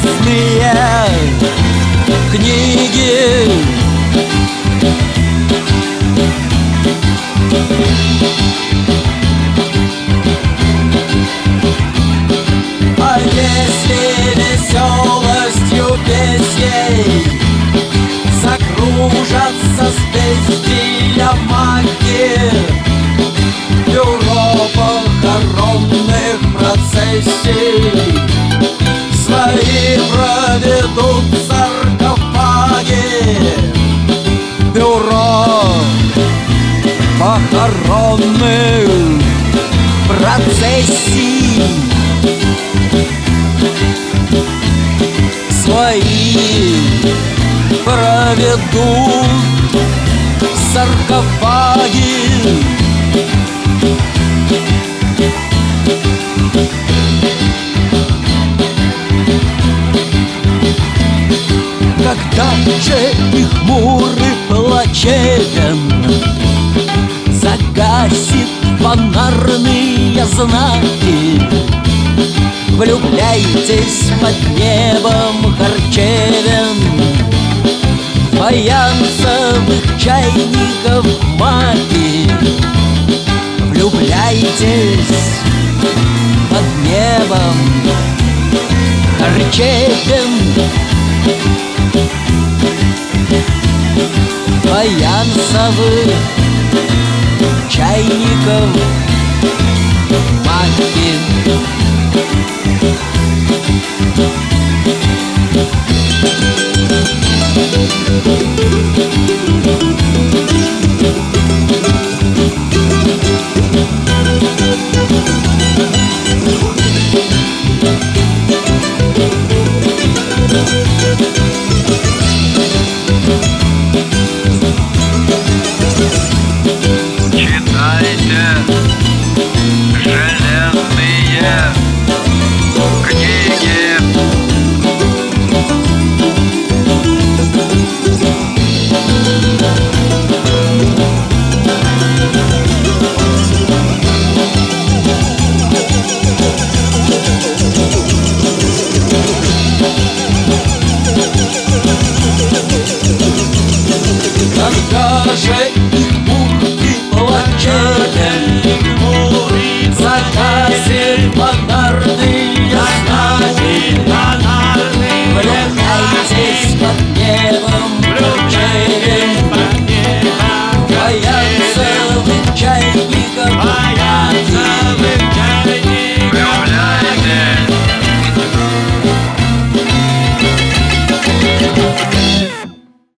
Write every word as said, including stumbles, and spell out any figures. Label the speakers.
Speaker 1: записные книги. А если веселостью песней закружатся с безделя маги, бюро похоронных процессий свои проведут саркофаги. Бюро похоронных процессий свои проведут саркофаги. Когда же их хмурый плачевен загасит фонарные знаки, влюбляйтесь под небом харчевен, фаянсовых чайников маки. Влюбляйтесь под небом харчевен, фаянсовых чайников маки.